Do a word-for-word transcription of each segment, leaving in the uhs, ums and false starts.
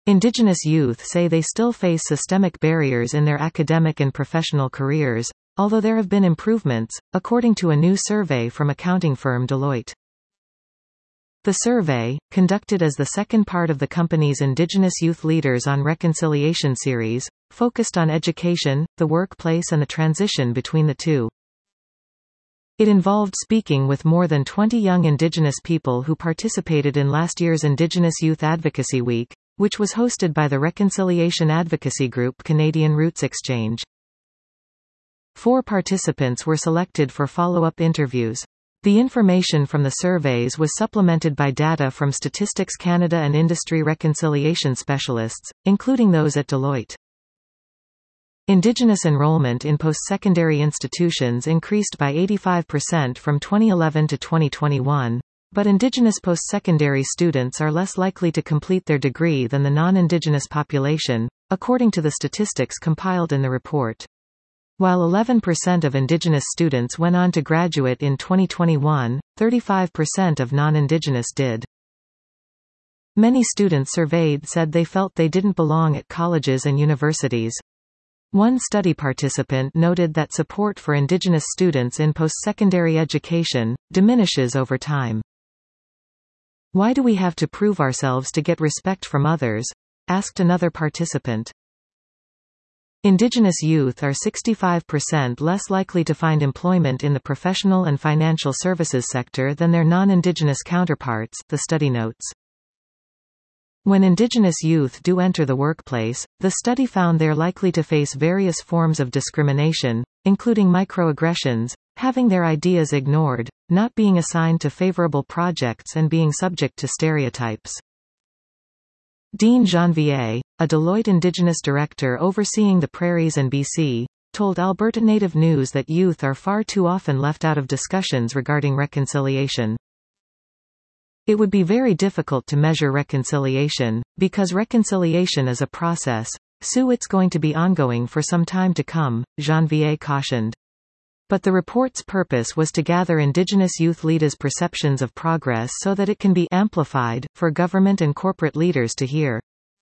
Indigenous youth say they still face systemic barriers in their academic and professional careers, although there have been improvements, according to a new survey from accounting firm Deloitte. The survey, conducted as the second part of the company's Indigenous Youth Leaders on Reconciliation series, focused on education, the workplace and the transition between the two. It involved speaking with more than twenty young Indigenous people who participated in last year's Indigenous Youth Advocacy Week, which was hosted by the Reconciliation Advocacy Group Canadian Roots Exchange. Four participants were selected for follow-up interviews. The information from the surveys was supplemented by data from Statistics Canada and industry reconciliation specialists, including those at Deloitte. Indigenous enrollment in post-secondary institutions increased by eighty-five percent from twenty eleven to twenty twenty-one, but Indigenous post-secondary students are less likely to complete their degree than the non-Indigenous population, according to the statistics compiled in the report. While eleven percent of Indigenous students went on to graduate in twenty twenty-one, thirty-five percent of non-Indigenous did. Many students surveyed said they felt they didn't belong at colleges and universities. One study participant noted that support for Indigenous students in post-secondary education diminishes over time. "Why do we have to prove ourselves to get respect from others?" asked another participant. Indigenous youth are sixty-five percent less likely to find employment in the professional and financial services sector than their non-Indigenous counterparts, the study notes. When Indigenous youth do enter the workplace, the study found they are likely to face various forms of discrimination, including microaggressions, having their ideas ignored, not being assigned to favorable projects and being subject to stereotypes. Dean Janvier, a Deloitte Indigenous director overseeing the Prairies and B C, told Alberta Native News that youth are far too often left out of discussions regarding reconciliation. "It would be very difficult to measure reconciliation, because reconciliation is a process, so it's going to be ongoing for some time to come," Janvier cautioned. But the report's purpose was to gather Indigenous youth leaders' perceptions of progress so that it can be amplified for government and corporate leaders to hear.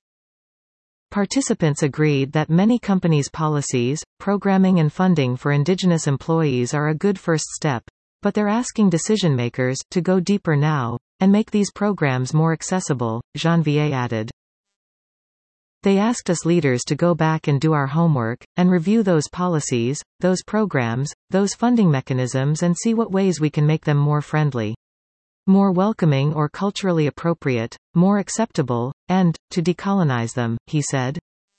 Participants agreed that many companies' policies, programming and funding for Indigenous employees are a good first step, but they're asking decision-makers to go deeper now, and make these programs more accessible, Janvier added. "They asked us leaders to go back and do our homework, and review those policies, those programs, those funding mechanisms and see what ways we can make them more friendly, more welcoming or culturally appropriate, more acceptable, and, to decolonize them," he said.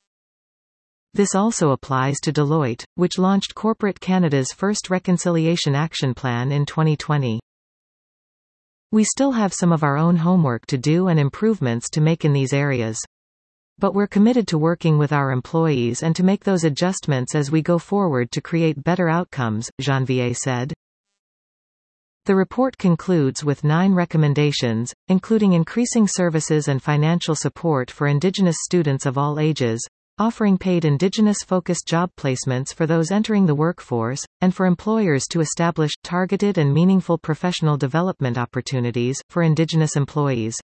This also applies to Deloitte, which launched Corporate Canada's first Reconciliation Action Plan in twenty twenty. "We still have some of our own homework to do and improvements to make in these areas. But we're committed to working with our employees and to make those adjustments as we go forward to create better outcomes," Janvier said. The report concludes with nine recommendations, including increasing services and financial support for Indigenous students of all ages, offering paid Indigenous-focused job placements for those entering the workforce, and for employers to establish targeted and meaningful professional development opportunities for Indigenous employees.